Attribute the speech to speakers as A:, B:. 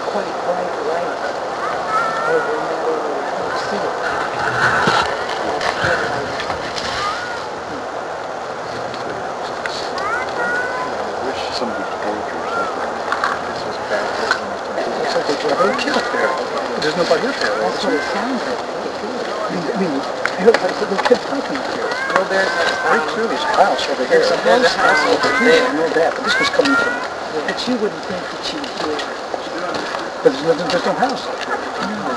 A: quite bright light over in that area. You can't see it.
B: I wish somebody told you or something. This was bad business.
A: Looks like they drove a kid up there. There's nobody up there. That's what it sounds like. I mean, I heard like little kids talking up here.
C: Well, there's
A: Right through these house over here.
C: There's a house over
A: here.
C: there.
A: I know that, but this was coming from. But you wouldn't think that she'd hear. But there's no house up here.